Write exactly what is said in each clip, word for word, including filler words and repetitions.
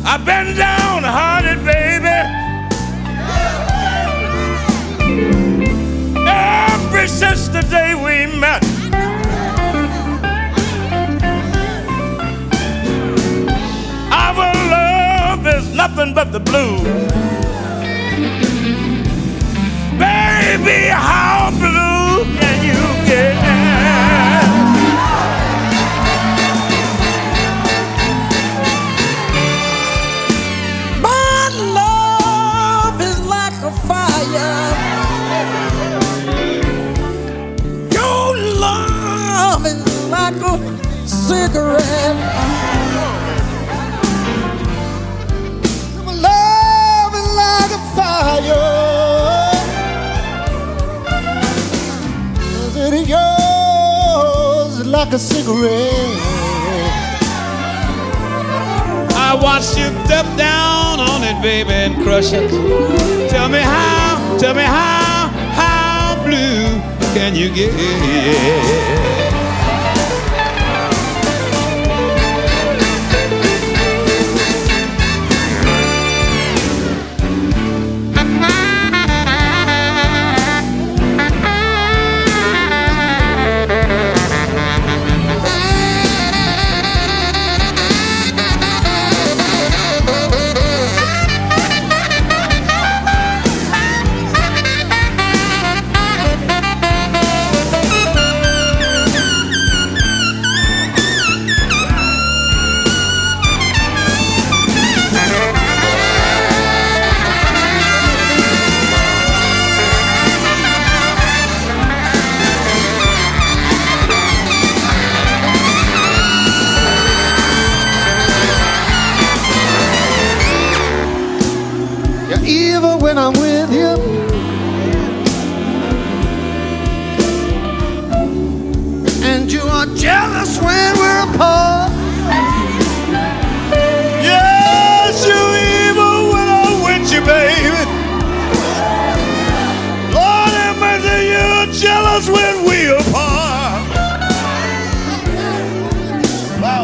I've been downhearted, baby, ever since the day we met. Our love is nothing but the blues. Baby, how blue can you get? My love is like a fire. Your love is like a cigarette. My love is like a fire. Yours like a cigarette. I watched you step down on it, baby, and crush it. Tell me how, tell me how, how blue can you get? Even when I'm with you, and you are jealous when we're apart. Yes, you evil when I'm with you, baby. Lord have mercy, you're jealous when we're apart. Wow.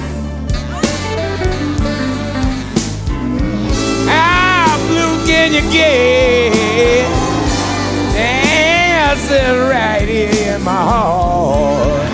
Can you get? Answer right here in my heart.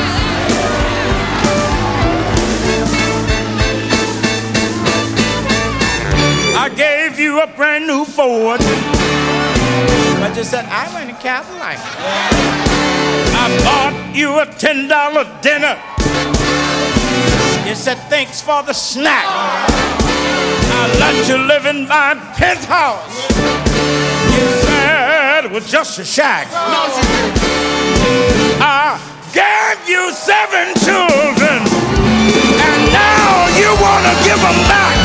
I gave you a brand new Ford, but you said I want a Cadillac. I bought you a ten dollar dinner. You said thanks for the snack. I let you live in my penthouse. You said it was just a shack. I gave you seven children, and now you want to give them back.